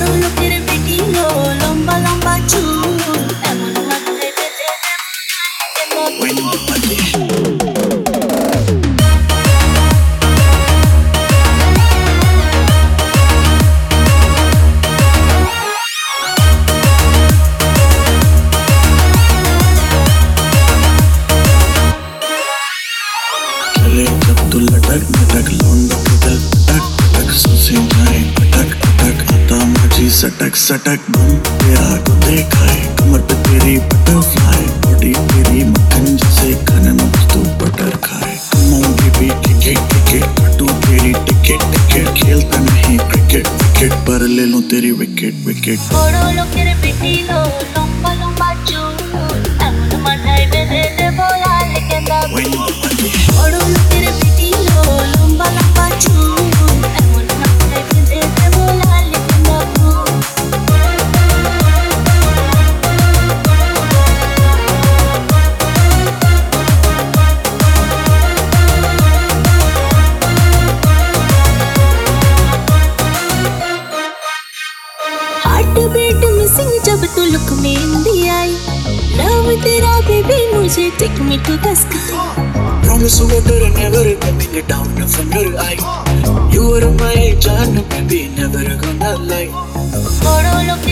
লোকের বেটিলো লম্বা লম্বা চুল এমন মাথায় বেঁধে দেব चले जब तू लटक लटक लौंडा के दिल पटक पटक सांसें जाए अटक अटक आता माझी सटक सटक बम तेरा को देखा है कमर पे तेरी बटरफ्लाई बॉडी तेरी मक्खन जैसे खाने में तू बटर खाए मूंगी भी टिकट टिकट काटू तेरी टिकट टिकट खेलता नहीं क्रिकेट विकेट पर ले लूं तेरी विकेट विकेट বড় লোকের বেটিলো লম্বা লম্বা চুল এমন মাথায় বেঁধে দেব লাল গেঁদা ফুল বড় লোকের বেটিলো লম্বা লম্বা চুল এমন মাথায় বেঁধে দেব লাল গেঁদা ফুল हार्ट बीट मिसिंग जब तू लुक में इंदी आई लव तेरा बेबी मुझे take me to the sky Promise water never coming down from your eye. You are my John, baby, never gonna lie. বড় লোকের